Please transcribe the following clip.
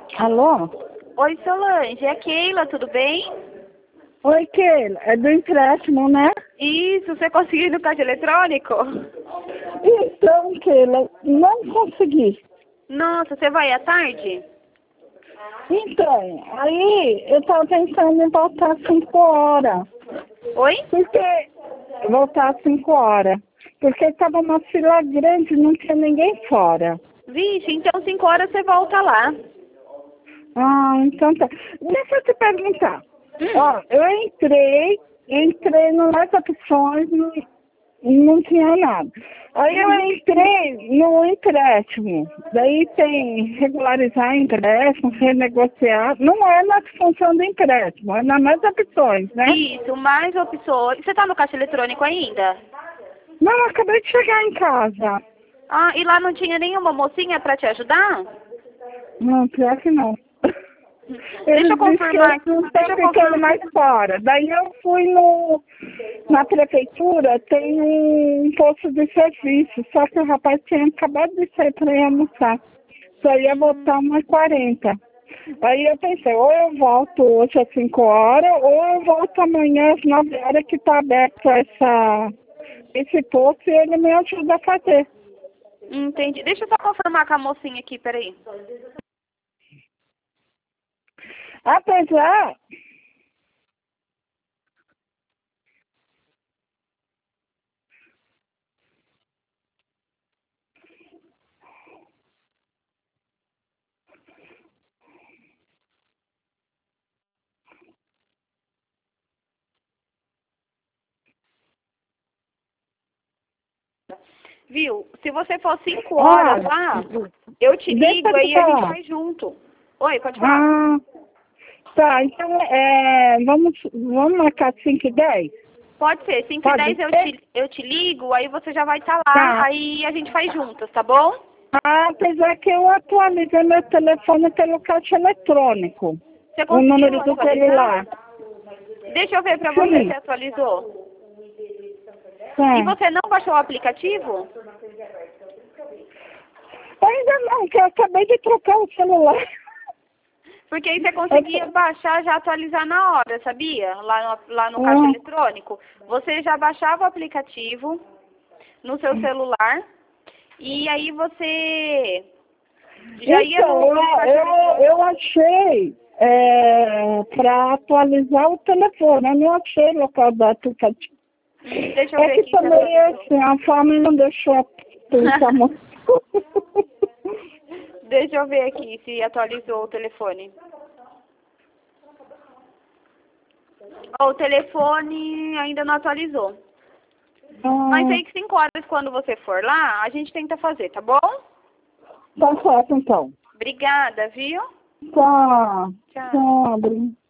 Alô? Oi, Solange, é a Keila, tudo bem? Oi, Keila. É do empréstimo, né? Isso, você conseguiu ir no caixa eletrônico? Então, Keila, não consegui. Nossa, você vai à tarde? Então, aí eu tava pensando em voltar às 5 horas. Oi? Porque voltar às 5 horas. Porque tava uma fila grande, não tinha ninguém fora. Vixe, então 5 horas você volta lá. Ah, então tá. Deixa eu te perguntar. Ó, Hum, eu entrei nas opções, não tinha nada. Aí eu uhum. entrei no empréstimo. Daí tem regularizar empréstimo, renegociar. Não é na função do empréstimo, é nas mais opções, né? Isso, mais opções. Você tá no caixa eletrônico ainda? Não, eu acabei de chegar em casa. Ah, e lá não tinha nenhuma mocinha pra te ajudar? Não, pior que não. Deixa eu Eles disseram que confirmar. eles não Deixa estão eu ficando confirmar. mais fora. Daí eu fui na prefeitura, tem um posto de serviço, só que o rapaz tinha acabado de sair para ir almoçar. Só ia voltar umas 40. Aí eu pensei, ou eu volto hoje às 5 horas, ou eu volto amanhã às 9 horas que está aberto esse posto e ele me ajuda a fazer. Entendi. Deixa eu só confirmar com a mocinha aqui, peraí. Apesar, Viu? Se você for 5 horas ah, lá, eu te deixa ligo eu te aí a gente falar. vai junto. Oi, pode falar. Ah, tá, então vamos marcar 5 e 10. Pode ser, 5 e Pode 10 ser? eu te ligo, aí você já vai estar lá, Tá. aí a gente faz juntas, tá bom? Ah, apesar que eu atualizei meu telefone pelo caixa eletrônico. Você O conseguiu número do atualizar? celular. Deixa eu ver pra você se Sim. atualizou. E Tá. você não baixou o aplicativo? Ainda não, que eu acabei de trocar o celular. Porque aí você conseguia baixar já atualizar na hora, sabia? Lá no caixa eletrônico. Você já baixava o aplicativo no seu celular e aí você já ia Então, no caixa eletrônico. eu achei para atualizar o telefone. Eu não achei o local do aplicativo. Deixa eu É ver que aqui se também, atualizou. assim, a forma não deixou pensar muito. Deixa eu ver aqui se atualizou o telefone. Ó, o telefone ainda não atualizou. Mas Ah, aí que 5 horas quando você for lá, a gente tenta fazer, tá bom? tá certo, então. Obrigada, viu? Tá. Tchau. Tá, Bruno.